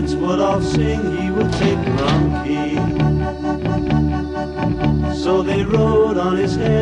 Fritz would off sing, he would take wrong key. So they wrote on his head